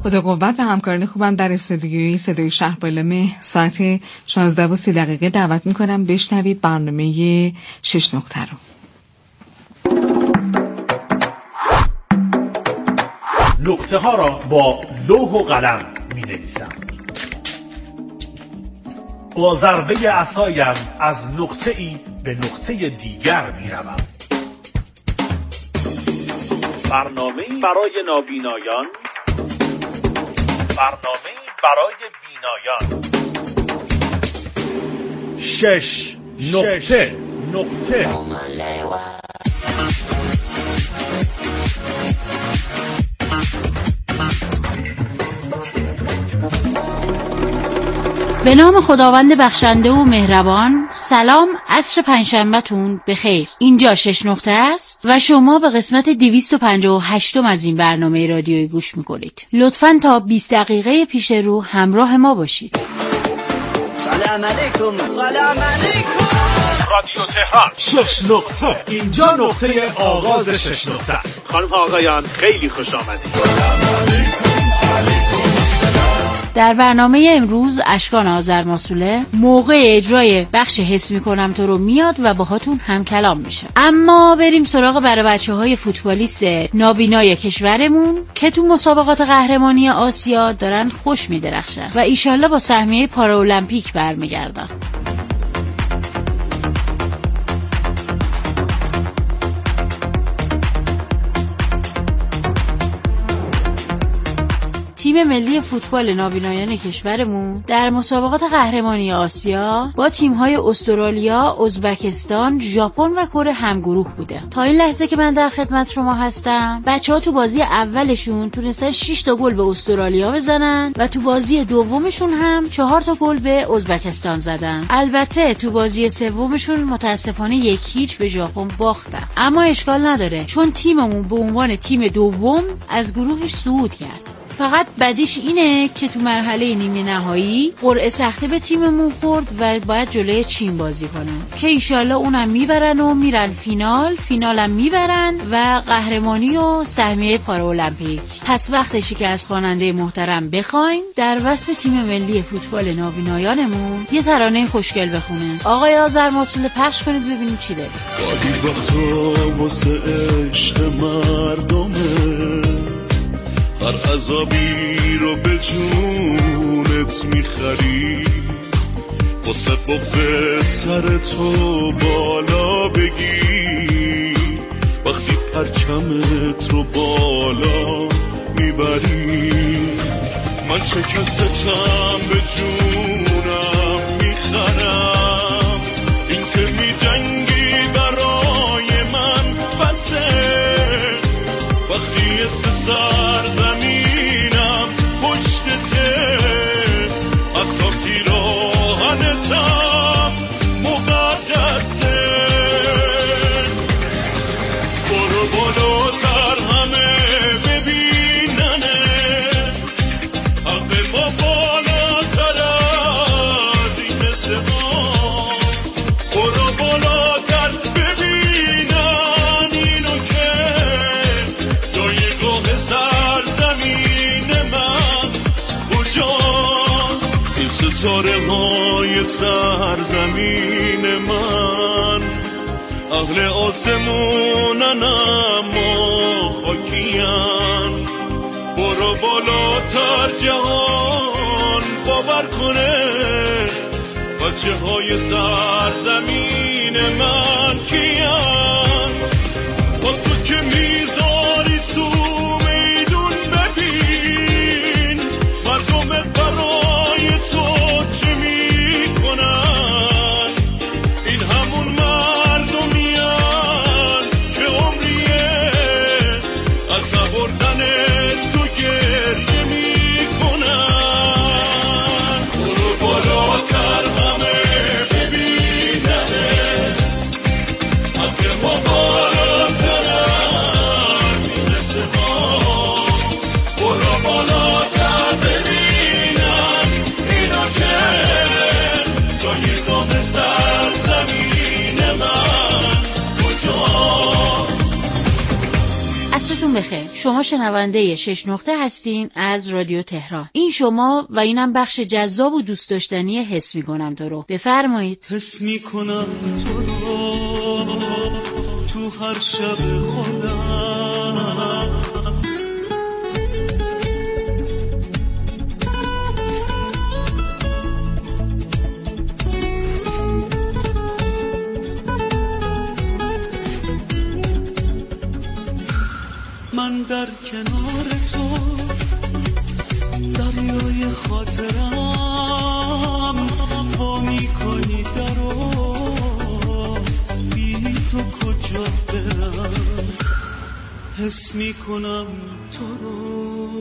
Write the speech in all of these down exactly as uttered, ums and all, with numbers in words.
خدا قوت به همکاران خوبم در استودیوی صدای شهربالمه. ساعت شانزده و سی دقیقه دعوت میکنم بشنوید برنامه شش نقطه رو. نقطه ها را با لوح و قلم می نویسم. با ضربه عصایم از نقطه ای به نقطه دیگر می روم. برنامه برای نابینایان، برنامه برای بینایان. شش نقطه نقطه به نام خداوند بخشنده و مهربان. سلام، عصر پنجشنبه‌تون بخیر. اینجا شش نقطه است و شما به قسمت دویست و پنجاه و هشت از این برنامه رادیویی گوش میکنید. لطفاً تا بیست دقیقه پیش رو همراه ما باشید. سلام علیکم. سلام علیکم. رادیو تهران شش نقطه. اینجا نقطه آغاز شش نقطه است. خانم آقایان خیلی خوش آمدید. در برنامه امروز اشکان آذرماسوله موقع اجرای بخش حس میکنم تو رو میاد و باهاتون هم کلام میشه. اما بریم سراغ برای بچه های فوتبالیست نابینای کشورمون که تو مسابقات قهرمانی آسیا دارن خوش میدرخشن و ایشالله با سهمیه پارالمپیک برمیگردن. تیم ملی فوتبال نابینایان کشورمون در مسابقات قهرمانی آسیا با تیم‌های استرالیا، ازبکستان، ژاپن و کره همگروه بوده. تا این لحظه که من در خدمت شما هستم، بچه‌ها تو بازی اولشون تونستن شش تا گل به استرالیا بزنن و تو بازی دومشون هم چهار تا گل به ازبکستان زدن. البته تو بازی سومشون متاسفانه یک هیچ به ژاپن باختن. اما اشکال نداره چون تیممون به عنوان تیم دوم از گروهش صعود کرد. فقط بدیش اینه که تو مرحله نیمه نهایی قرعه سخته به تیممون خورد و باید جلوی چین بازی کنن که ایشالله اونم میبرن و میرن فینال فینالم میبرن و قهرمانی و سهمیه پارالمپیک. پس وقتشی که از خواننده محترم بخوایم در وصف تیم ملی فوتبال نابینایانمون یه ترانه خوشگل بخونه. آقای آذرماسوله پخش کنید ببینیم چی داره. این وقتا واسه عشق مردمه، هر عذابی رو به جونت میخری، واسه بغضت سر تو بالا بگی، وقتی پرچمت رو بالا میبری. من شکستم به جونم میخرم، این که میجنگی برای من بسه، وقتی اسم سرزمینم پشتته، حتی پیراهنتم مقدسه. برو بالاتر همه ببیننه، حق ما بالاتر از این مثل ما. برو بالاتر ببینن اینو که جایگاه سرزمین من کجاست. این ستاره های سرزمین من اهل آسمونن اما خاکیان. برو بالاتر جهان باور کنه، بچه های سرزمین من کیان. با تو که میذاری تو میدون ببین، مردمت برای تو چه میکنن. این همون مردمیان که عمریه از نبردن تو گریه میکنن. برو بالاتر همه ببیننه، عصرتون بخیر. شما شنونده شش نقطه هستین از رادیو تهران. این شما و اینم بخش جذاب و دوست داشتنی حس میکنم تو رو. بفرمایید. حس میکنم تو رو تو هر شب خودم، من در کنار تو دریای خاطرم وا میکنی درو، بی تو کجا برم، حس میکنم تو رو.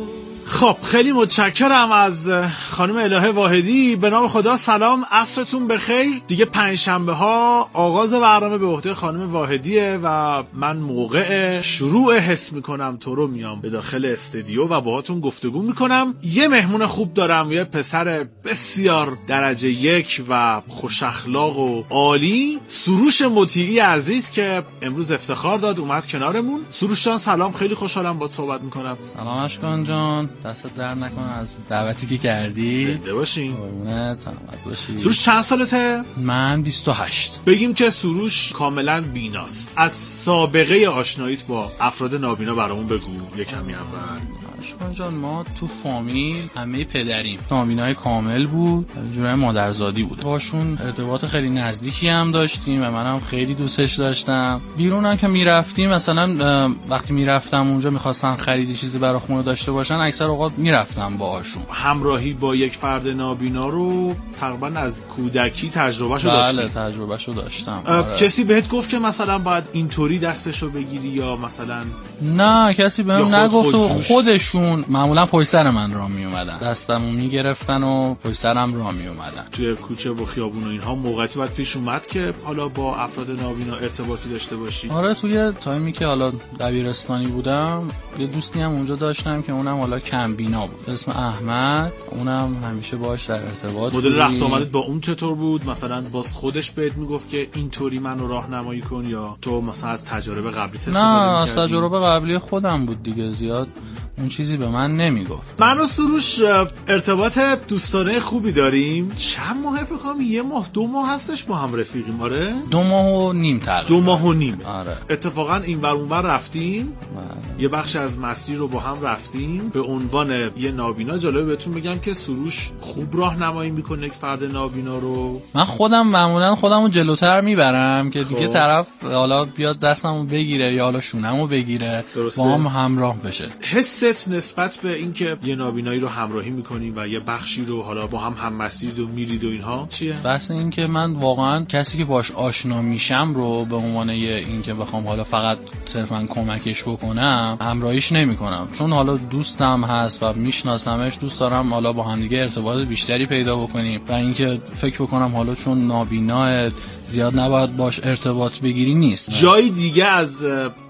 خب خیلی متشکرم از خانم الهه واحدی. به نام خدا سلام، عصرتون بخیر. دیگه پنجشنبه ها آغاز برنامه به عهده خانم واحدیه و من موقع شروع حس میکنم تو رو میام به داخل استودیو و باهاتون گفتگو میکنم. یه مهمون خوب دارم، یه پسر بسیار درجه یک و خوش اخلاق و عالی، سروش مطیعی عزیز که امروز افتخار داد اومد کنارمون. سروش جان سلام، خیلی خوشحالم باهات صحبت میکنم. سلام اشکان جان، دستت در نکنه از دعوتی که کردی. زنده باشین. قربونت، سلامت باشی. سروش چند سالته؟ من بیست و هشت. بگیم که سروش کاملا بیناست. از سابقه آشناییت با افراد نابینا برامون بگو یه کمی اول. اشکان جان ما تو فامیل همه پدریم نابینای کامل بود، جورای مادرزادی بود. باشون ارتباط خیلی نزدیکی هم داشتیم و منم خیلی دوستش داشتم. بیرون هم که میرفتیم، مثلا وقتی میرفتم اونجا میخواستن خریدی چیزی برای خونه داشته باشن، اکثر اوقات میرفتم باهاشون. همراهی با یک فرد نابینا رو تقریبا از کودکی تجربهشو داشتی؟ بله تجربهشو داشتم. آره. کسی بهت گفت که مثلا باید اینطوری دستشو بگیری یا مثلا؟ نه کسی بهم خود نگفت و خود خودشون معمولا پشت سر من راه می اومدن، دستمو میگرفتن و پشت سرم راه می اومدن. توی کوچه و خیابون و اینها موقعیتی باید پیش اومد که حالا با افراد نابینا ارتباطی داشته باشی؟ آره توی تایمی که حالا دبیرستانی بودم یه دوستی هم اونجا داشتم که اونم حالا کم بینا بود، اسم احمد، اونم همیشه باهاش در ارتباط. مدل رفت آمدت با اون چطور بود؟ مثلا باز خودش بهت میگفت که اینطوری منو راهنمایی کن یا تو مثلا از تجربه قبلی استفاده نه می‌کردی؟ از تجربه قبلی خودم بود دیگه، زیاد اون چیزی به من نمیگفت. من و سروش ارتباط دوستانه خوبی داریم. چند ماه فکر کنم یه ماه دو ماه هستش با هم رفیقیم. آره دو ماه و نیم تقریبا. دو ماه و نیم. آره اتفاقا این ور اون ور رفتیم. بله. یه بخش از مسیر رو با هم رفتیم. به عنوان یه نابینا جالبه بهتون بگم که سروش خوب راهنمایی میکنه یک فرد نابینا رو. من خودم معمولا خودمو جلوتر میبرم که دیگه خب. طرف حالا بیاد دستمو بگیره یا حالا شونمو بگیره، درسته. با هم همراه بشه. حست نسبت به اینکه یه نابینایی رو همراهی میکنی و یه بخشی رو حالا با هم هم مسیر و میرید و اینها چیه؟ بحث این که من واقعا کسی که باش آشنا میشم رو به عنوان یه این که بخوام حالا فقط صرفا کمکش بکنم همراهیش نمیکنم، چون حالا دوستم هست و میشناسمش، دوست دارم حالا با هم دیگه ارتباط بیشتری پیدا بکنیم و اینکه فکر بکنم حالا چون نابینا زیاد نباید باش ارتباط بگیری نیست. جای دیگه از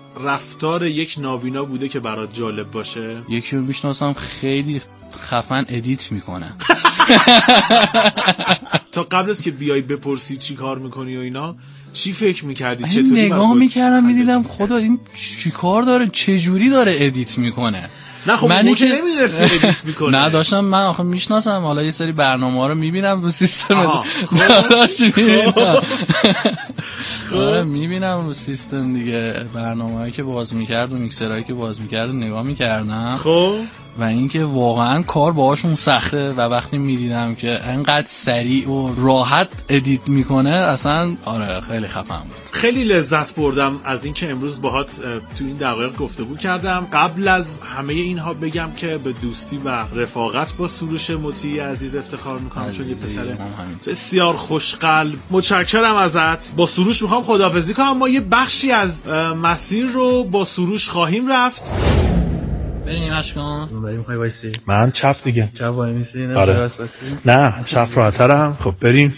رفتار یک نابینا بوده که برات جالب باشه؟ یکی رو میشناسم خیلی خفن ادیت میکنه. تا قبل از که بیای بپرسی چی کار میکنی و اینا چی فکر میکردی؟ این چطوری نگاه میکردم میدیدم خدا این چی کار داره، چه جوری داره ادیت میکنه. نه خب منی که که نمیرسی ادیت میکنه. نه داشتم من آخه میشناسم، حالا یه سری برنامه‌ها رو میبینم رو سیستم. داشت میبینم آره میبینم رو سیستم دیگه، برنامه‌هایی که باز میکرد و میکسرهایی که باز میکرد نگاه میکردم. خب و اینکه واقعا کار باهاشون سخته و وقتی میدیدم که انقدر سریع و راحت ادیت میکنه اصلا آره خیلی خفن بود. خیلی لذت بردم از اینکه امروز باهات تو این دقایق گفتگو کردم. قبل از همه اینها بگم که به دوستی و رفاقت با سروش مطیعی عزیز افتخار میکنم، چون یه پسر بسیار خوشقلب. متشکرم ازت. با سروش میخوام خداحافظی کنم. ما یه بخشی از مسیر رو با سروش خواهیم رفت. بریم اشکان. بریم خواهی وایسی؟ من چپ دیگه. چپ وای میسی؟ نه آره. نه چپ راحت‌ترم. خب بریم.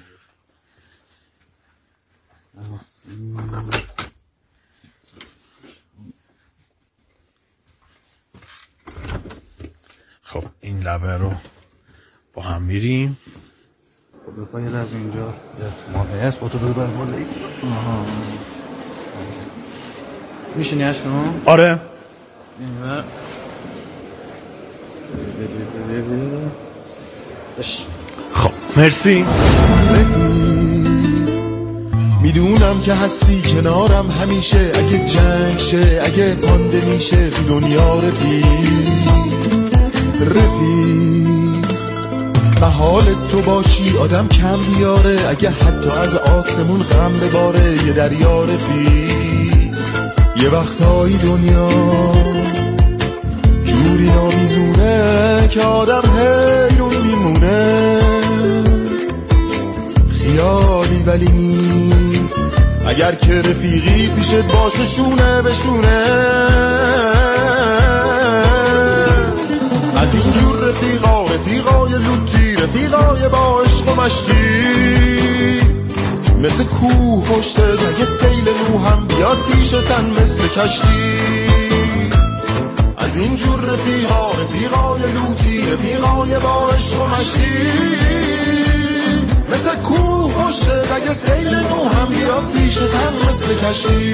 خب این لبه رو با هم میریم. خب بفاید از اینجا مانعه است با تو دو برماله ای. آها میشینی اشکان؟ آره اینور خب مرسی. میدونم که هستی کنارم همیشه، اگه جنگ شه اگه پانده میشه دنیا رفیق رفیق به حال تو باشی آدم کم بیاره، اگه حتی از آسمون غم بباره یه دریا رفیق. یه وقتایی دنیا جوری نامیزونه که آدم حیرون میمونه، خیالی ولی نیست اگر که رفیقی پیشت باشه شونه بشونه. از اینجور رفیقا رفیقای لوتی، رفیقای با عشق و مشتی، مثل کوه پشت اگه سیل نو هم بیاد پیشتن مثل کشتی. از اینجور رفیقا رفیقای لوتی، رفیقای با عشق و مشتی، مثل کوه پشت اگه سیل نو هم بیاد پیشتن مثل کشتی.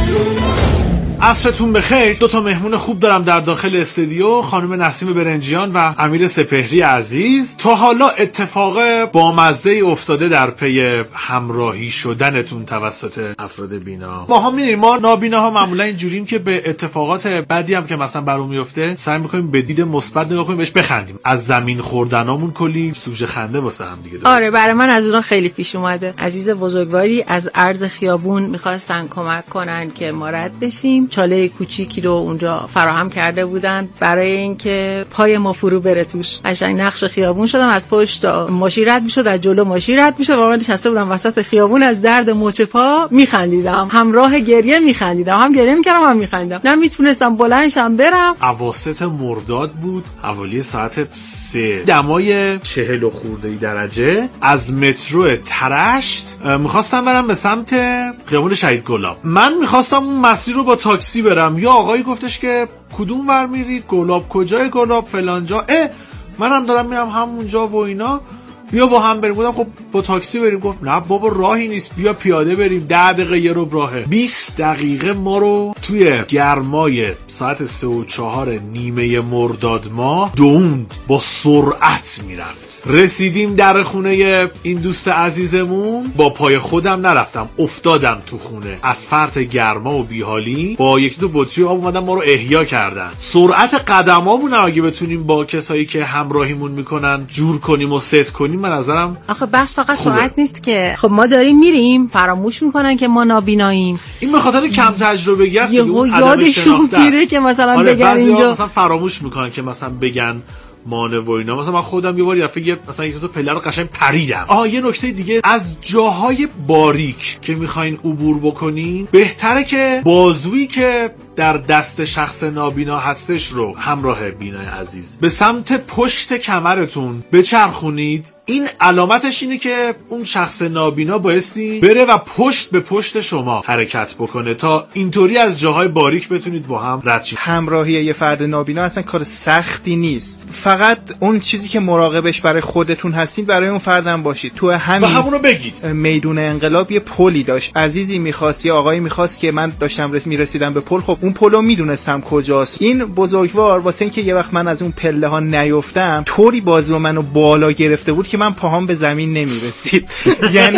عصرتون بخیر. دو تا مهمون خوب دارم در داخل استودیو، خانم نسیم برنجیان و امیر سپهری عزیز. تا حالا اتفاق بامزه‌ای افتاده در پی همراهی شدنتون توسط افراد بینا؟ ما هم می‌بینیم، ما نابیناها معمولا اینجوریم که به اتفاقات بدی هم که مثلا برام میفته سعی می‌کنیم به دید مثبت نگاه کنیم، بهش بخندیم. از زمین خوردنامون کلی سوژه خنده واسه هم دیگه داره. آره برای من از اونها خیلی پیش اومده. عزیز بزرگواری از عرض خیابون می‌خواستن کمک کنن که ما رد بشیم. چاله کوچیکی رو اونجا فراهم کرده بودن برای اینکه پای ما فرو بره توش. قشنگ نقش خیابون شدم، از پشت ماشین رد میشد، از جلو ماشین رد میشد و من نشسته بودم وسط خیابون از درد مچ پا میخندیدم، همراه گریه میخندیدم، هم گریه میکردم هم میخندیدم، نمیتونستم بلندشم برم. اواسط مرداد بود، حوالی ساعت سه، دمای چهل و خورده درجه. از مترو ترشت میخواستم برم به سمت خیابون شهید گلاب. من میخواستم اون مسیر رو با تاکسی برم، یا آقایی گفتش که کدوم ور میرید؟ گلاب. کجای گلاب؟ فلان جا. اه منم دارم میرم همونجا و اینا، بیا با هم بریم. گفتم خب با تاکسی بریم. گفت نه بابا راهی نیست، بیا پیاده بریم، ده دقیقه یه رو راهه. بیست دقیقه ما رو توی گرمای ساعت سه و چهار نیمه مرداد ماه دووند، با سرعت میرفت. رسیدیم در خونه این دوست عزیزمون، با پای خودم نرفتم، افتادم تو خونه از فرط گرما و بیحالی. با یک دو بطری آب اومدن ما رو احیا کردن. سرعت قدمامون اگه بتونیم با کسایی که همراهیمون میکنن جور کنیم و ست کنیم، من نظرم آخه بس فقط سرعت نیست که خب ما داریم میریم، فراموش میکنن که ما نابیناییم. این به خاطر کم تجربگی است. یادشون میره که مثلا آره بگن اینجا مثلا فراموش میکنن که مثلا بگن مانع و اینا. مثلا من خودم یه بار یه دفعه مثلا یک تا پله رو قشنگ پریدم. آها یه نکته دیگه، از جاهای باریک که میخواین عبور بکنین، بهتره که بازویی که در دست شخص نابینا هستش رو همراه بینای عزیز به سمت پشت کمرتون بچرخونید. این علامتش اینه که اون شخص نابینا بایستی بره و پشت به پشت شما حرکت بکنه تا اینطوری از جاهای باریک بتونید با هم رد شید. همراهی یه فرد نابینا اصلا کار سختی نیست، فقط اون چیزی که مراقبش برای خودتون هستین برای اون فردم باشید. تو همین و همونو بگید. میدون انقلاب یه پلی داشت، عزیزی میخواست، یه آقایی میخواست که من داشتم رس میرسیدم به پل، خب اون پلو میدونستم کجاست. این بزرگوار واسه اینکه یه وقت من از اون پله ها نیفتم، طوری بازو منو بالا گرفته بود که من پاهام به زمین نمیرسید. یعنی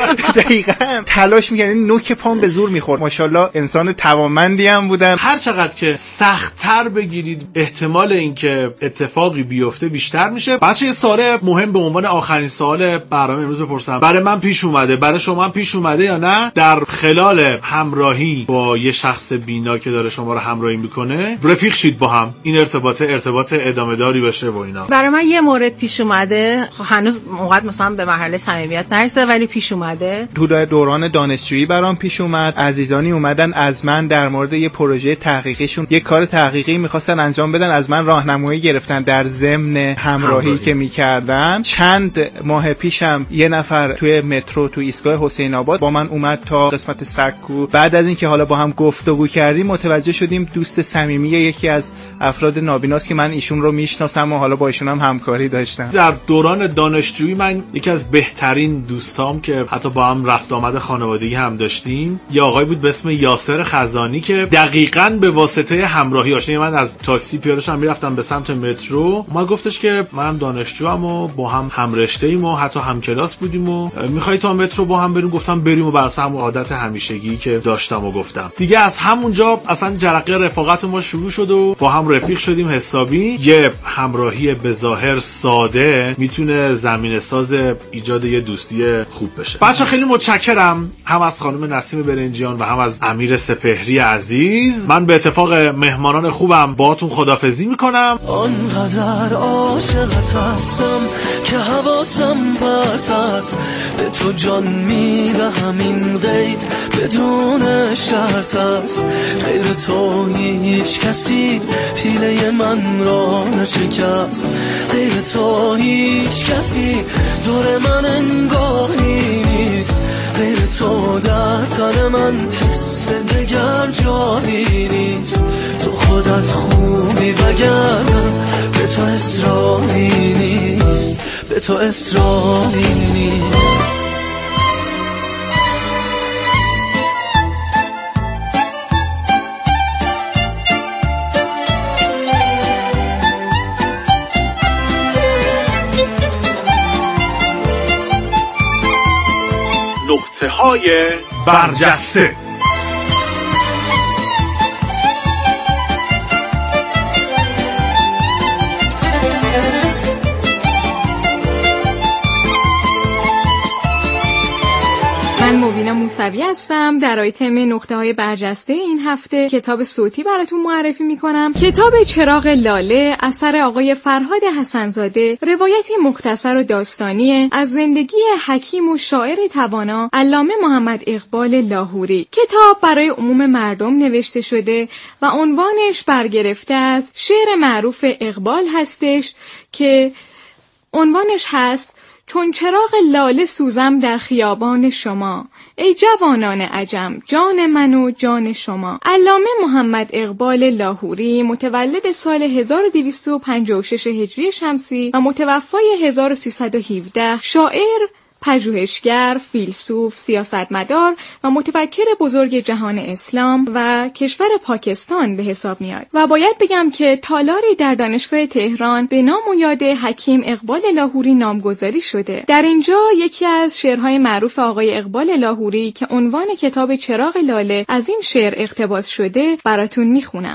دقیقاً تلاش می‌کردن، نوک پام به زور می‌خورد. ماشاءالله انسان توانمندی هم بودن. هر چقدر که سخت‌تر بگیرید احتمال اینکه اتفاقی بیفته بیشتر میشه. بچه‌ها یه سوال مهم به عنوان آخرین سوال برنامه امروز بپرسم. برای من پیش اومده، برای شما هم پیش اومده یا نه؟ در خلال همراهی با یه شخص بینا که داره شما رو همراهی میکنه، رفیق شید با هم، این ارتباط ارتباط ادامه داری باشه و اینا. برای من یه مورد پیش اومده، هنوز اونقدر مثلا به مرحله صمیمیت نرسیده ولی پیش اومده. تو دوران دانشجویی برام پیش اومد، عزیزانی اومدن از من در مورد یه پروژه تحقیقیشون، یه کار تحقیقی می‌خواستن انجام بدن، از من راهنمایی گرفتن در ضمن همراهی, همراهی که می‌کردن. چند ماه پیشم یه نفر توی مترو تو ایستگاه حسین آباد با من اومد تا قسمت سکو. بعد از اینکه حالا با هم گفتگو کردیم متوجه متوجه شدیم دوست صمیمی یکی از افراد نابیناست که من ایشون رو میشناسم و حالا با ایشون هم همکاری داشتم. در دوران دانشجویی من یکی از بهترین دوستام که حتی با هم رفت آمد خانوادگی هم داشتیم یه آقای بود به اسم یاسر خزانی که دقیقاً به واسطه همراهی آشنایی من از تاکسی پیاده شدم میرفتم به سمت مترو، ما گفتش که منم دانشجوام و با هم همرشته ایم و حتی هم کلاس بودیم و میخوای تا مترو با هم بریم؟ گفتم بریم و برسه همون عادت همیشگی که داشتم و گفتم دیگه. از همونجا اصلا جرقه رفاقت ما شروع شد و با هم رفیق شدیم حسابی. یه همراهی به ظاهر ساده میتونه زمینه ساز ایجاد یه دوستی خوب بشه. بچه خیلی متشکرم هم از خانم نسیم برنجیان و هم از امیر سپهری عزیز. من به اتفاق مهمانان خوبم باهاتون خدافظی میکنم. آنقدر عاشقت هستم که حواسم پرت است، به تو جان میدهم این قید بدون شرط است. غیر تو هیچ کسی پیله من را نشکست، غیر تو هیچ کسی دور من انگاری نیست، غیر تو در تن من حس دگر جایی نیست. تو خودت خوبی وگرنه به تو اصراری نیست، به تو اصراری نیست. نقطه های برجسته. من مبینا موسوی هستم. در آیتم نقطه های برجسته این هفته کتاب صوتی براتون معرفی میکنم. کتاب چراغ لاله اثر آقای فرهاد حسن‌زاده، روایتی مختصر و داستانی از زندگی حکیم و شاعر توانا علامه محمد اقبال لاهوری. کتاب برای عموم مردم نوشته شده و عنوانش برگرفته از شعر معروف اقبال هستش که عنوانش هست چون چراغ لاله سوزم در خیابان شما، ای جوانان عجم جان من و جان شما. علامه محمد اقبال لاهوری متولد سال هزار و دویست و پنجاه و شش هجری شمسی و متوفای هزار و سیصد و هفده، شاعر، پژوهشگر، فیلسوف، سیاستمدار و متفکر بزرگ جهان اسلام و کشور پاکستان به حساب میاد و باید بگم که تالاری در دانشگاه تهران به نام و یاد حکیم اقبال لاهوری نامگذاری شده. در اینجا یکی از شعرهای معروف آقای اقبال لاهوری که عنوان کتاب چراغ لاله از این شعر اقتباس شده براتون میخونم.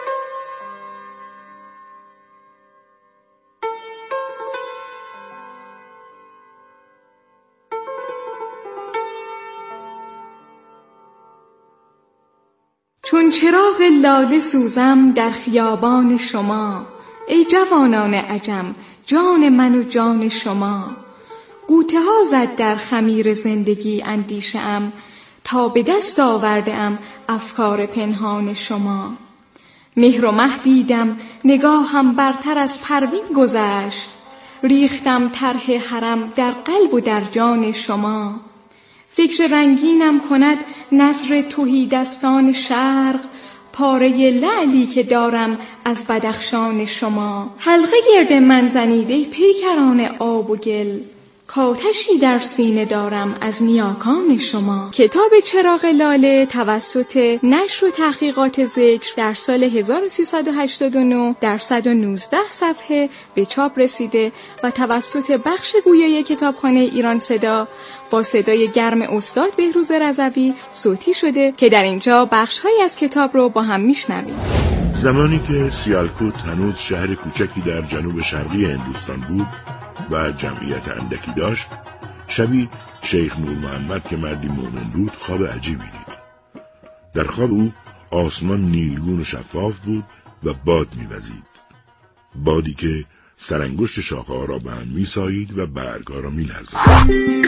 چون چراغ لاله سوزم در خیابان شما، ای جوانان عجم جان من و جان شما. غوطه ها زد در خمیر زندگی اندیشه ام، تا به دست آورده ام افکار پنهان شما. مهر و مه دیدم نگاهم برتر از پروین گذشت، ریختم طرح حرم در قلب و در جان شما. فکر رنگینم کند نظر تهی دستان شرق، پاره لعلی که دارم از بدخشان شما. حلقه گرد من زنید ای پیکران آب و گل، کاتشی در سینه دارم از نیاکان شما. کتاب چراغ لاله توسط نشر و تحقیقات ذکر در سال هزار و سیصد و هشتاد و نه در صد و نوزده صفحه به چاپ رسیده و توسط بخش گویای کتابخانه ایران صدا با صدای گرم استاد بهروز رضوی صوتی شده که در اینجا بخش‌هایی از کتاب رو با هم میشنویم. زمانی که سیالکوت هنوز شهر کوچکی در جنوب شرقی هندوستان بود و جمعیت اندکی داشت، شبی شیخ نور محمد که مردی مومن بود خواب عجیبی دید. در خواب او آسمان نیلگون و شفاف بود و باد می‌وزید، بادی که سرانگشت شاخه‌ها را به هم می‌سایید و برگ‌ها را می‌لرزاند.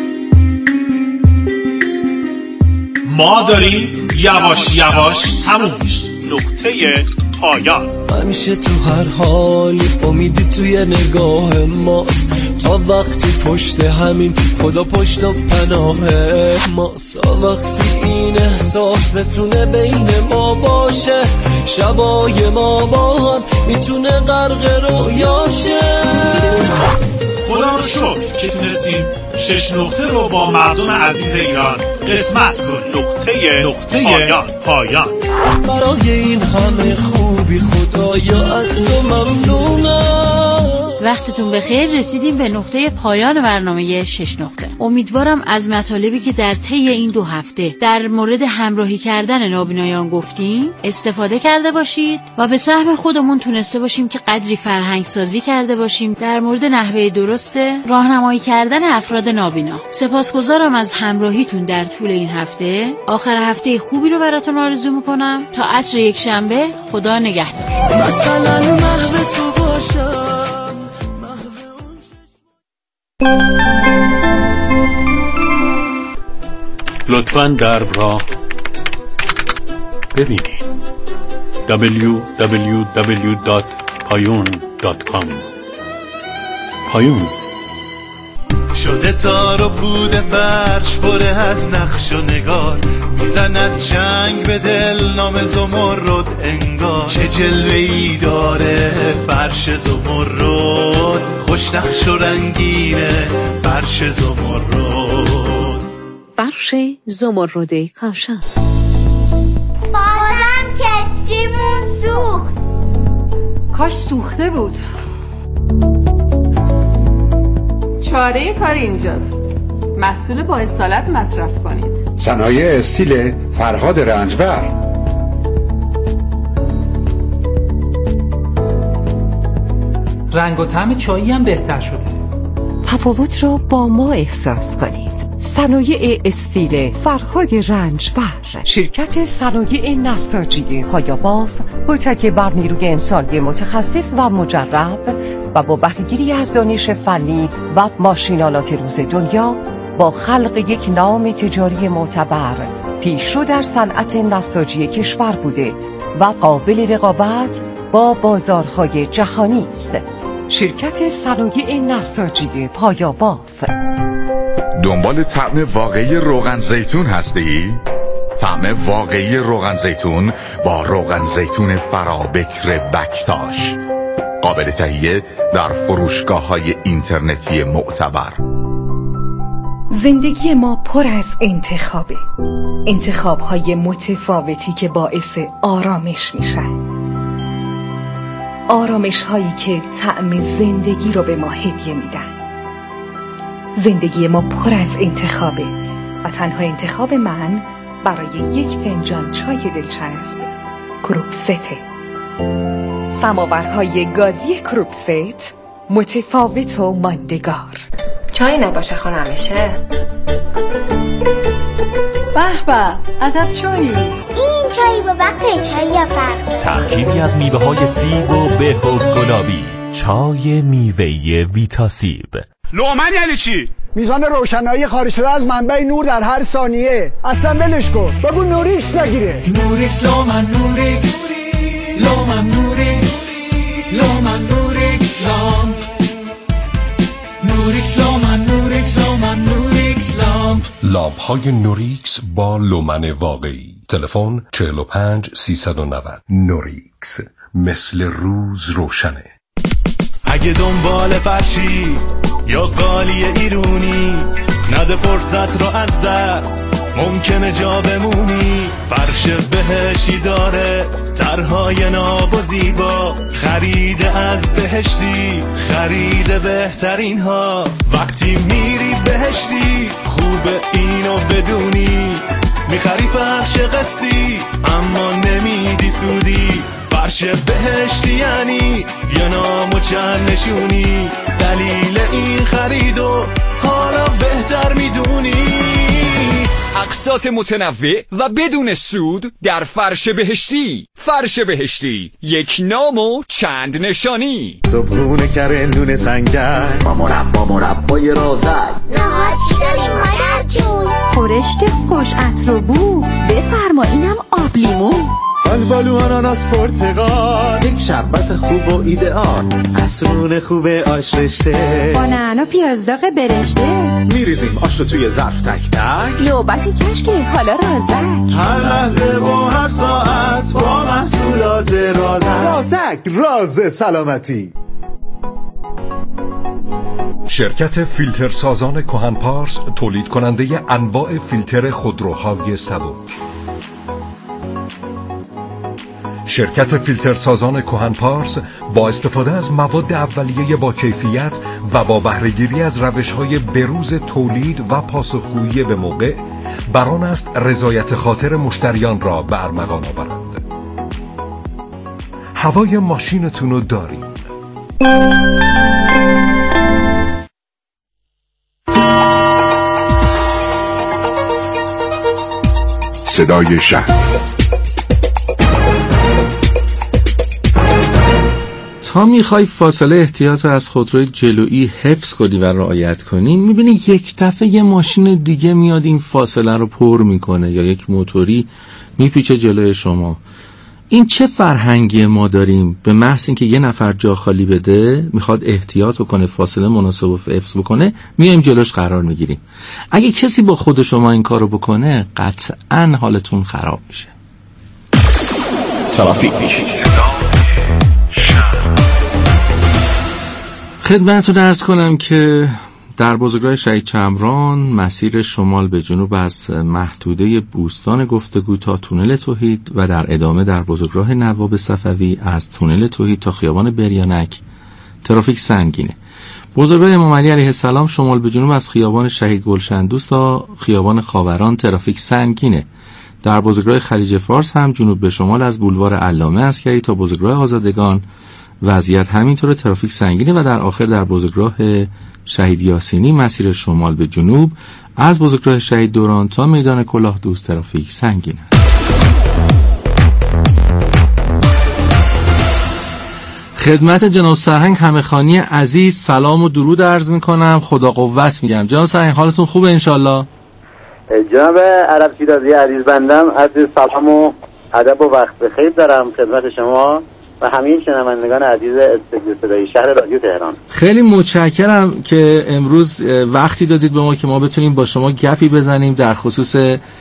ما داریم یواش یواش تموم میشه. نقطه پایان. همیشه تو هر حالی امیدی توی نگاه ماست، تا وقتی پشت همین خدا پشت و پناهه ماست، تا وقتی این احساس بتونه بین ما باشه، شبای ما با هم میتونه غرق رویاشه. خدا رو شکر که تونستیم شش نقطه رو با مردم عزیز ایران قسمت کنیم. نقطه نقطه پایان پایان. برای این همه خوبی خدایا از تو ممنونم. وقتتون بخیر. رسیدیم به نقطه پایان برنامه شش نقطه. امیدوارم از مطالبی که در طی این دو هفته در مورد همراهی کردن نابینایان گفتیم استفاده کرده باشید و به سهم خودمون تونسته باشیم که قدری فرهنگ سازی کرده باشیم در مورد نحوه درست راهنمایی کردن افراد نابینا. سپاسگزارم از همراهیتون در طول این هفته. آخر هفته خوبی رو براتون آرزو میکنم. تا عصر یک شنبه خدا نگهدار. مثلا محو تو باشم. لطفاً درب را ببینید. دبلیو دبلیو دبلیو دات پایون دات کام. پایون شده تار و پود فرش پره از نقش و نگار، میزند چنگ به دل نام زمرد انگار. چه جلوه‌ای داره فرش زمرد، خوش نقش و رنگینه فرش زمرد. فرش زمرد کاشان. بازم کتریمون سوخت. کاش سوخته بود. چاره کار اینجاست. محصول با اصالت مصرف کنید. صنایع استیل فرهاد رنجبر. رنگ و طعم چایی هم بهتر شده. تفاوت را با ما احساس کنید. صنایع استیل فرهاد رنجبر. شرکت صنایع نساجی پایاباف با تکیه بر نیروی انسانی متخصص و مجرب و با بهره‌گیری از دانش فنی و ماشینالات روز دنیا با خلق یک نام تجاری معتبر پیشرو در صنعت نساجی کشور بوده و قابل رقابت با بازارهای جهانی است. شرکت صنایع نساجی پایاباف. دنبال طعم واقعی روغن زیتون هستی؟ طعم واقعی روغن زیتون با روغن زیتون فرابکر بکتاش، قابل تهیه در فروشگاه‌های اینترنتی معتبر. زندگی ما پر از انتخابه، انتخاب‌های متفاوتی که باعث آرامش میشن، آرامش‌هایی که طعم زندگی رو به ما هدیه میدن. زندگی ما پر از انتخابه و تنها انتخاب من برای یک فنجان چای دلچسب کروکسته. سماورهای گازی کروکست متفاوت و ماندگار. چای نباشه خانمشه. به به عجب چایی. این چای با وقت چای یا فرق. ترکیبی از میوه های سیب و به و گلابی. چای میوه‌ای ویتا سیب. لومن یعنی چی؟ میزان روشنایی خارج شده از منبع نور در هر ثانیه. اصلا ولش کن، بگو نوریکس بگیره. نوریکس لومن نوریکس لومن نوریکس لومن نوریکس لام نوریکس لومن نوریکس لومن نوریکس لام. لامپ های نوریکس با لومن واقعی. تلفن چهل و پنج سیصد و نود. نوریکس مثل روز روشنه. اگه دنبال فرشی یا قالی ایرونی، نده فرصت رو از دست، ممکنه جا بمونی. فرش بهشتی داره طرحهای ناب و زیبا، خرید از بهشتی خرید بهترین ها. وقتی میری بهشتی خوبه اینو بدونی، میخری فرش قسطی اما نمیدی سودی. فرش بهشتی یعنی یه نام و چند نشونی، دلیل این خریدو حالا بهتر میدونی. اقساط متنوع و بدون سود در فرش بهشتی. فرش بهشتی، یک نام و چند نشانی. صبحونه کرندون سنگل با مربا مربای رازک. نهار چی داریم مادر جون؟ خورشت خوش عطر و بو. بفرما اینم آب لیمو. آلبالو آناناس پرتقال، یک شربت خوب و ایدئال، عصرون خوب آش رشته، با نعنا پیاز داغ برشته، میریزیم آشو توی ظرف تک تک، نوبتی کشکی حالا رازک، هر لحظه و هر ساعت با محصولات رازک. رازک، راز سلامتی. شرکت فیلتر سازان کهن پارس تولید کننده انواع فیلتر خودروهای سبک. شرکت فیلتر سازان کهن پارس با استفاده از مواد اولیه با کیفیت و با بهره‌گیری از روش‌های بروز تولید و پاسخگویی به موقع بران است رضایت خاطر مشتریان را به ارمغان آورند. هوای ماشینتون رو داریم. صدای شهر. تا میخوای فاصله احتیاط رو از خودروی جلویی حفظ کنی و رعایت کنی، میبینی یک دفعه یه ماشین دیگه میاد این فاصله رو پر میکنه یا یک موتوری میپیچه جلوی شما. این چه فرهنگی ما داریم؟ به محض اینکه یه نفر جا خالی بده میخواد احتیاط کنه، فاصله مناسب و حفظ بکنه، میایم جلوش قرار میگیریم. اگه کسی با خود شما این کارو بکنه قطعاً حالتون خراب میشه. ترافیک خدمتتون عرض کنم که در بزرگراه شهید چمران مسیر شمال به جنوب از محدوده بوستان گفتگو تا تونل توحید و در ادامه در بزرگراه نواب صفوی از تونل توحید تا خیابان بریانک ترافیک سنگینه. بزرگراه امام علی علیه السلام شمال به جنوب از خیابان شهید گلشندوست تا خیابان خاوران ترافیک سنگینه. در بزرگراه خلیج فارس هم جنوب به شمال از بولوار علامه عسکری تا بزرگراه آزادگان وضعیت همینطور ترافیک سنگینه و در آخر در بزرگراه شهید یاسینی مسیر شمال به جنوب از بزرگراه شهید دوران تا میدان کلاه دوست ترافیک سنگینه. خدمت جناب سرهنگ همخانی عزیز سلام و درود عرض میکنم، خدا قوت میگم. جناب سرهنگ حالتون خوبه انشالله؟ جناب عرب شیرازی عزیز بندم از سلام و ادب و وقت بخیر دارم خدمت شما و همین شنوندگان عزیز استودیو صدای شهر رادیو تهران. خیلی متشکرم که امروز وقتی دادید به ما که ما بتونیم با شما گپی بزنیم در خصوص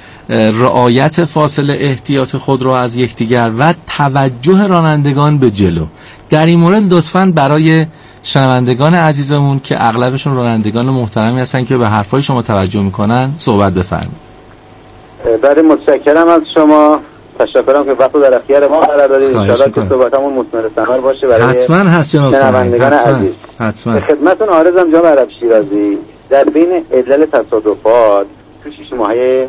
رعایت فاصله احتیاط خود را از یکدیگر و توجه رانندگان به جلو. در این مورد لطفاً برای شنوندگان عزیزمون که اغلبشون رانندگان محترمی هستن که به حرفای شما توجه میکنن صحبت بفرمایید. بله متشکرم از شما، تشکرم که وقت در اختیار ما قرار دادید. ان شاءالله که صحبتمون مثمر ثمر باشه برای حتما هست شنوندگان عزیز. حتما خدمتتون عارضم جناب عرب شیرازی، در بین علل تصادفات تو شش ماهه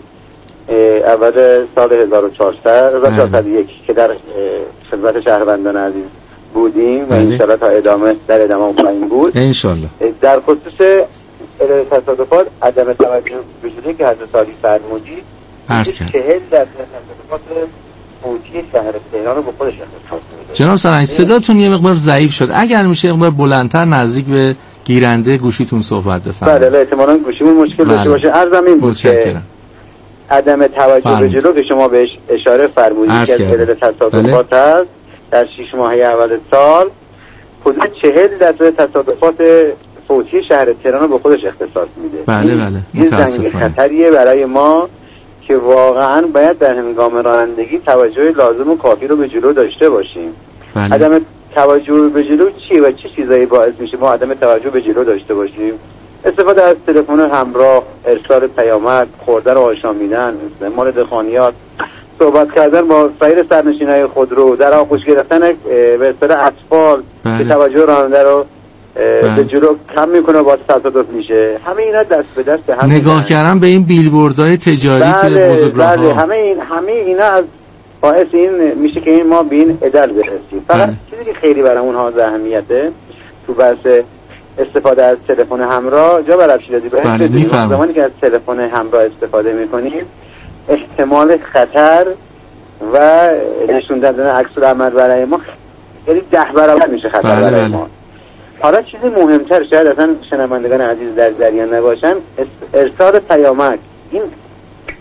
اول سال هزار و چهارصد و یک که در خدمت شهروندان عزیز بودیم و ان شاءالله تا ادامه در ادامه خواهیم بود ان شاءالله. در خصوص علل تصادفات عدم توجه به جلویی که حضرت عالی فرمودید عرض کرد چهل درصد تصادفات فوتی شهر تهران رو به خودش اختصاص میده. جناب سرهنگ صداتون یه مقدار ضعیف شد، اگر میشه یه مقدار بلندتر نزدیک به گیرنده گوشیتون صحبت بفرمایید. بله احتمالاً گوشیمون مشکل داشته باشه. عرضم این بود که عدم توجه فرمید. به جلو که شما بهش اشاره فرمودید که علل تصادفات هست در شش ماهه اول سال حدود چهل درصد تصادفات فوتی شهر تهران رو به خودش اختصاص میده. بله بله این زنگ خطریه برای ما که واقعا باید در هنگام رانندگی توجه لازم و کافی رو به جلو داشته باشیم. بله. عدم توجه به جلو چیه و چه چیزایی باعث میشه ما عدم توجه به جلو داشته باشیم؟ استفاده از تلفن همراه، ارسال پیامک، خوردن و آشامیدن، استعمال دخانیات، صحبت کردن با سایر سرنشینای خودرو، در آغوش گرفتن به اصطلاح اطفال که توجه راننده رو به جلو کم میکنه با تصادف میشه. همه اینا دست به دست هم نگاه کردن به این بیلبوردهای تجاری بله، توی بزرگراه‌ها. بله همه این همه اینا از باعث این میشه که این ما به این عدل برسیم. فقط چیزی که خیلی برامون ها اهمیته تو بحث استفاده از تلفن همراه جا بر افشیدادی باید زمانی که از تلفن همراه استفاده میکنیم احتمال خطر و نشون دادن عکس العمل برای ما یعنی ده برابر میشه خطر بله برای بله. ما. حالا چیزی مهمتر شاید اصلا شنوندگان عزیز در جریان نباشن، ارسال پیامک. این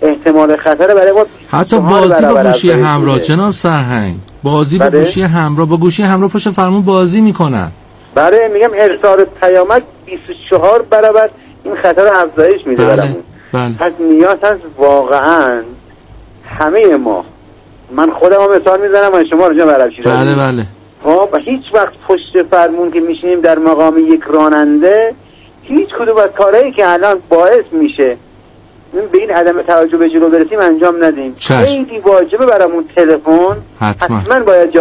احتمال خطر برای ما حتی بازی با گوشی همراه جناب سرهنگ، بازی با گوشی همراه با گوشی همراه پشت فرمون بازی میکنن. بله میگم ارسال پیامک بیست و چهار برابر این خطر رو افزایش میده برامون. بله. پس نیاز هست واقعا همه ما، من خودم هم مثال میزنم و شما رو جناب عربچی بله بله خب هیچ وقت پشت فرمون که میشینیم در مقام یک راننده هیچ کدوم از کارهایی که الان باعث میشه به این عدم توجه به جلو برسیم انجام ندیم. خیلی واجبه برامون تلفن حتما, حتما باید